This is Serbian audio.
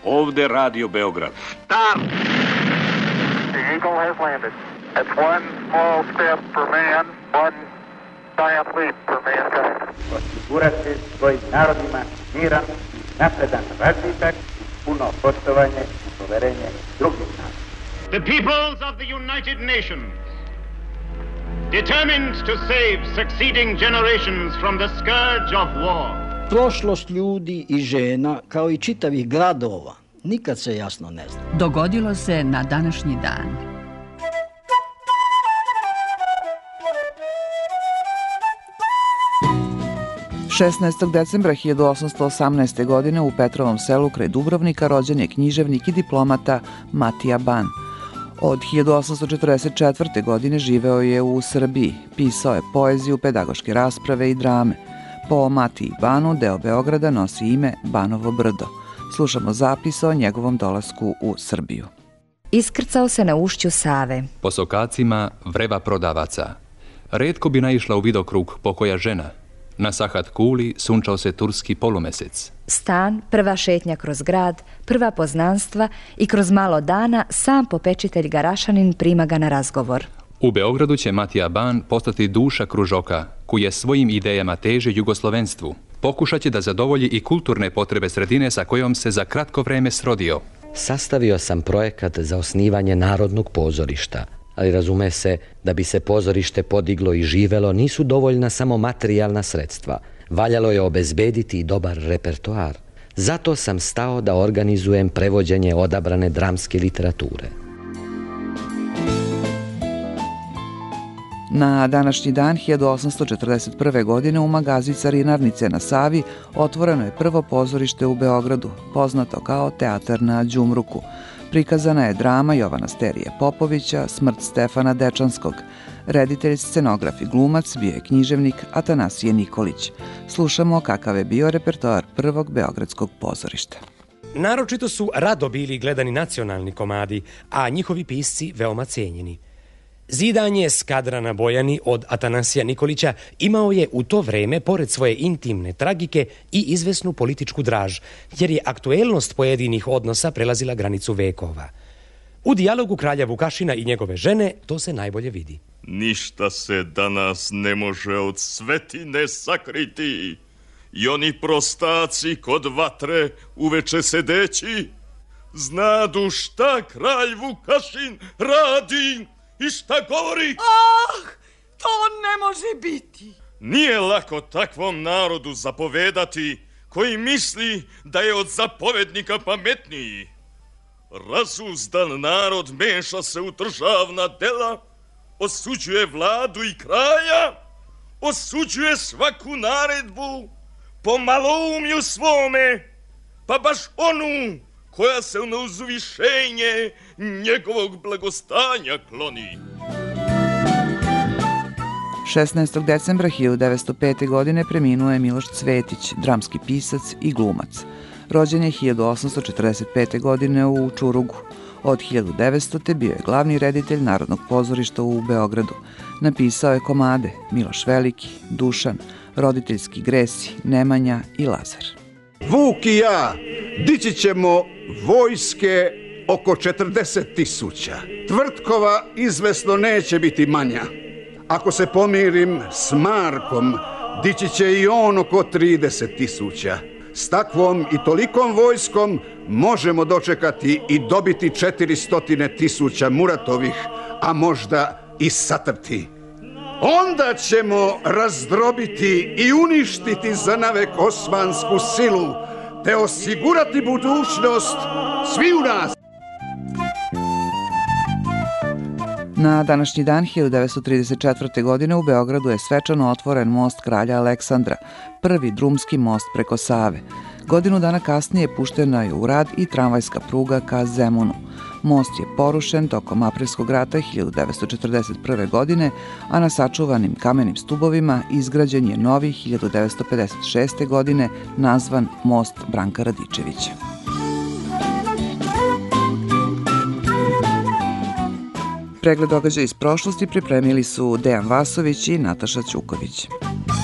Ovde Radio Beograd. Start! The Eagle has landed. It's one small step for man, one giant leap for mankind. Osigurati svojim narodima miran i napredan razvitak, puno poštovanje i poverenje drugih naroda. The peoples of the United Nations, determined to save succeeding generations from the scourge of war. Prošlost ljudi i žena, kao i čitavih gradova, nikad se jasno ne zna. Dogodilo se na današnji dan. Decembra 1818. godine u Petrovom selu kraj Dubrovnika rođen je književnik i diplomata Matija Ban. Od 1844. godine živeo je u Srbiji, pisao je poeziju, pedagoške rasprave i drame. Po Matiji Banu deo Beograda nosi ime Banovo brdo. Slušamo zapis o njegovom dolasku u Srbiju. Iskrcao se na ušću Save. Po sokacima vreva prodavaca. Retko bi naišla u vidokrug pokoja žena. Na Sahat kuli sunčao se turski polumesec. Stan, prva šetnja kroz grad, prva poznanstva i kroz malo dana sam popečitelj Garašanin prima ga na razgovor. U Beogradu će Matija Ban postati duša kružoka, koji svojim idejama teže jugoslovenstvu. Pokušat će da zadovolji i kulturne potrebe sredine sa kojom se za kratko vreme srodio. Sastavio sam projekat za osnivanje Narodnog pozorišta, ali razume se da bi se pozorište podiglo i živelo nisu dovoljna samo materijalna sredstva. Valjalo je obezbediti i dobar repertoar. Zato sam stao da organizujem prevođenje odabrane dramske literature. Na današnji dan 1841. godine u magazi Carinarnice na Savi otvoreno je prvo pozorište u Beogradu, poznato kao Teatar na Đumruku. Prikazana je drama Jovana Sterije Popovića Smrt Stefana Dečanskog. Reditelj, scenograf i glumac bio je književnik Atanasije Nikolić. Slušamo kakav je bio repertoar prvog beogradskog pozorišta. Naročito su rado bili gledani nacionalni komadi, a njihovi pisci veoma cijenjeni. Zidanje Skadra na Bojani od Atanasija Nikolića imao je u to vreme, pored svoje intimne tragike, i izvesnu političku draž, jer je aktuelnost pojedinih odnosa prelazila granicu vekova. U dijalogu kralja Vukašina i njegove žene to se najbolje vidi. Ništa se danas ne može od svetine sakriti, i oni prostaci kod vatre uveče sedeći znadu šta kralj Vukašin radi i šta govori. To ne može biti. Nije lako takvom narodu zapovedati, koji misli da je od zapovednika pametniji. Razuzdan narod meša se u državna dela, osuđuje vladu i kralja, osuđuje svaku naredbu po maloumju svome, pa baš onu koja se na uzvišenje njegovog blagostanja kloni. 16. decembra 1905. godine preminuo je Miloš Cvetić, dramski pisac i glumac. Rođen je 1845. godine u Čurugu. Od 1900. bio je glavni reditelj Narodnog pozorišta u Beogradu. Napisao je komade Miloš Veliki, Dušan, Roditeljski gresi, Nemanja i Lazar. Vuk i ja dići ćemo vojske oko 40.000. Tvrtkova izvesno neće biti manja. Ako se pomirim s Markom, dići će i on oko 30.000. S takvom i tolikom vojskom možemo dočekati i dobiti 400.000 Muratovih, a možda i satrti. Onda ćemo razdrobiti i uništiti zanavek osmansku silu, te osigurati budućnost svi u nas. Na današnji dan 1934. godine u Beogradu je svečano otvoren most kralja Aleksandra, prvi drumski most preko Save. Godinu dana kasnije puštena je u rad i tramvajska pruga ka Zemunu. Most je porušen tokom aprilskog rata 1941. godine, a na sačuvanim kamenim stubovima izgrađen je novi 1956. godine nazvan Most Branka Radičevića. Pregled događaja iz prošlosti pripremili su Dejan Vasović i Nataša Ćuković.